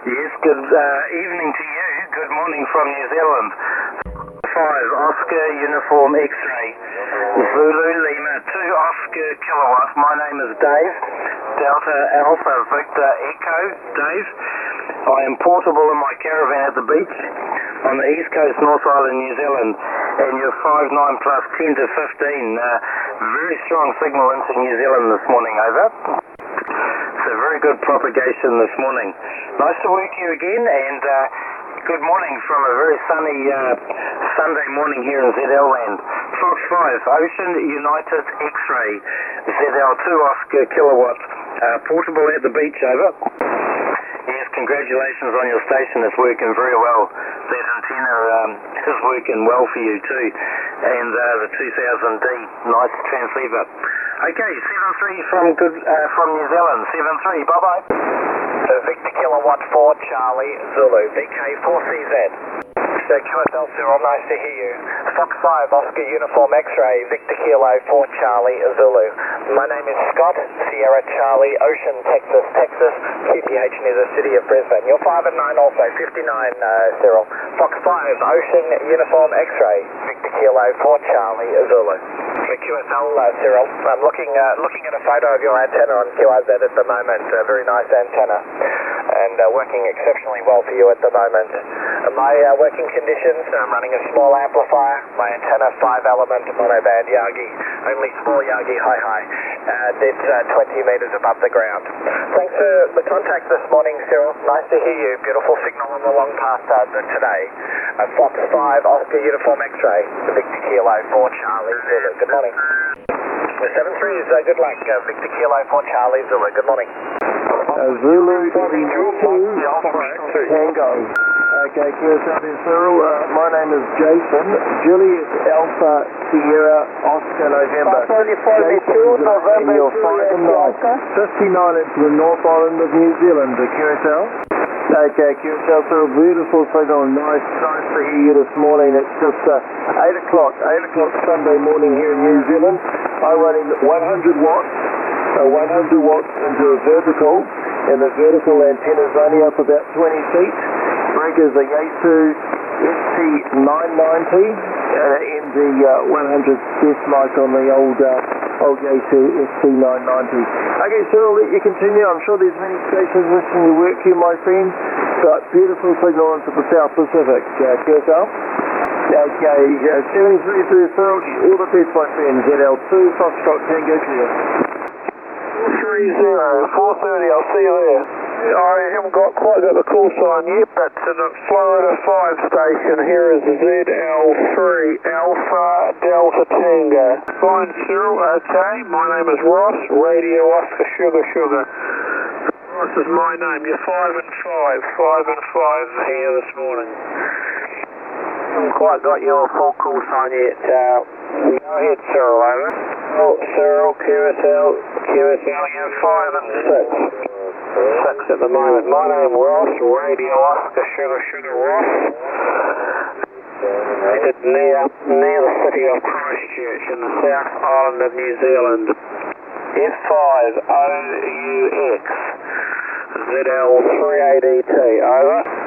Yes, good evening to you. Good morning from New Zealand. 5 Oscar Uniform X-ray Zulu Lima 2 Oscar Kilowatt. My name is Dave. Delta Alpha Victor Echo. Dave. I am portable in my caravan at the beach on the east coast, North Island, New Zealand. And you're 5-9 plus 10 to 15. Very strong signal into New Zealand this morning. Over. So very good propagation this morning. Nice to work you again, and good morning from a very sunny Sunday morning here in ZL land. Fox 5 Ocean United X-ray ZL2 Oscar Kilowatt, portable at the beach. Over. Yes, congratulations on your station. It's working very well. That antenna is working well for you too, and the 2000D nice transceiver. Okay, 7-3 from New Zealand. 7-3. Bye bye. Victor Kilowatt 4 Charlie Zulu VK4CZ. QSL Cyril, nice to hear you. Fox 5 Oscar Uniform X-ray Victor Kilo 4 Charlie Zulu. My name is Scott, Sierra Charlie, Ocean, Texas, QTH near the city of Brisbane. You're 5 and 9 also, 59 Cyril. Fox 5 Ocean Uniform X-ray Victor Kilo 4 Charlie Zulu. QSL Cyril, I'm looking at a photo of your antenna on QRZ at the moment. A very nice antenna, and working exceptionally well for you at the moment. My working conditions, I'm running a small amplifier, my antenna 5-element monoband Yagi, only small Yagi high. It's 20 meters above the ground. Thanks for the contact this morning, Cyril. Nice to hear you. Beautiful signal on the long path today. Fox 5 Oscar Uniform X-ray Victor Kilo 4 Charlie Zulu. Good morning. 7-3 is good luck. Victor Kilo 4 Charlie Zulu. Good morning. Zulu 2 Tango. Okay, QSL Cyril. My name is Jason. Juliet Alpha Sierra Oscar November. Jason, and you're 5 and 9. 59 into the North Island of New Zealand. QSL. Okay, QSL Cyril. Beautiful signal. Nice to hear you this morning. It's just 8 o'clock Sunday morning here in New Zealand. I'm running 100 watts. 100 watts into a vertical, and the vertical antenna is only up about 20 feet. Breakers are Yaesu ST990 and the 100 best mic on the old Yaesu ST990. Okay, so I'll let you continue. I'm sure there's many stations listening to work here, my friends. But beautiful signal into the South Pacific. QSL. Okay, 732 Cyril. All the best, my friends. ZL2 Foxtrot Tango Clear. 430, I'll see you there. I haven't quite got the call sign yet, but to the Florida 5 station, here is ZL3 Alpha Delta Tango. Fine, Cyril, okay. My name is Ross, Radio Oscar Sugar. Ross is my name. You're 5 and 5 here this morning. Haven't quite got your full call sign yet. Go ahead, Cyril, over. Oh, Cyril, QSL, you're 5 and 6. 6 at the moment. My name Ross, Radio Oscar Sugar Ross. It's near the city of Christchurch in the South Island of New Zealand. F5OUX ZL38ET, over.